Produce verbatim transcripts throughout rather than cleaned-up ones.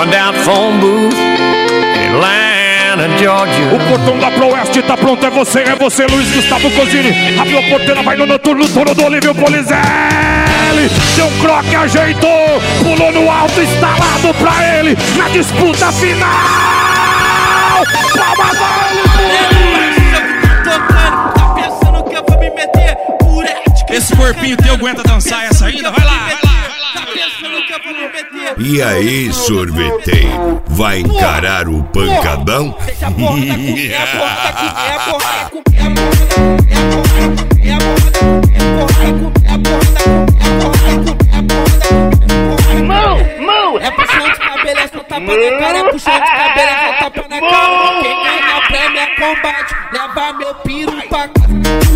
Run down the phone booth in Atlanta, Georgia. O portão da Proeste tá pronto, é você, é você, Luiz Gustavo Cosini. Abriu a porteira, vai no noturno, turno do Olívio Polizelli. Deu um croque, ajeitou, pulou no alto, instalado pra ele na disputa final. Palmas a ele, esse corpinho teu aguenta dançar essa ainda? Vai lá, vai lá, vai lá. E aí, sorveteiro, vai encarar o pancadão? É puxão de cabelo, é só tapa na cara. É puxão de cabelo, é só tapa na cara. Quem ganha prêmio é combate. Leva meu piru pra casa.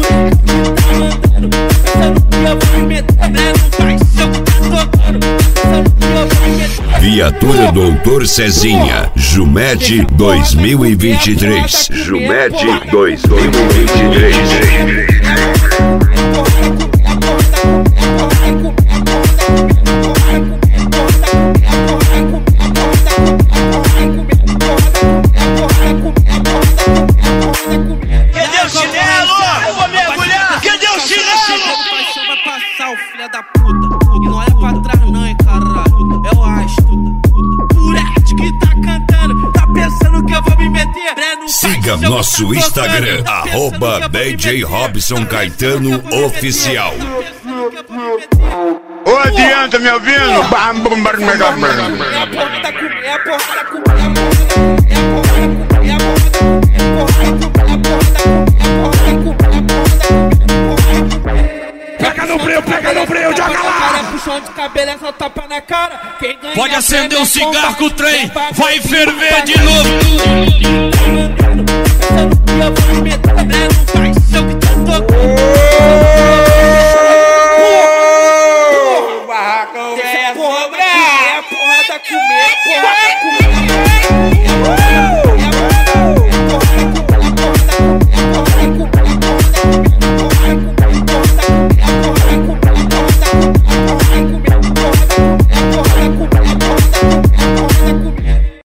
Viatura Doutor Cezinha, Jumete dois mil e vinte e três. Jumete dois mil e vinte e três. Cadê o chinelo? Eu vou mergulhar. Cadê o chinelo? Vai passar o filho da puta. E não olha pra trás não, hein, caralho. É o Astro. Purete que tá cantando. Tá pensando que eu vou me meter? Siga nosso Instagram, arroba D J Robson Caetano Oficial. Ô, adianta, me ouvindo? Bam, bam, bam, bam, bam. pega no breu, pega no breu, joga lá. Puxão de cabelo, é só tapa na cara. Pode acender um cigarro com o trem, vai ferver de novo. Eu vou me meter, não faz seu que tá tocando. Porra, é porra da comer, porra da comer.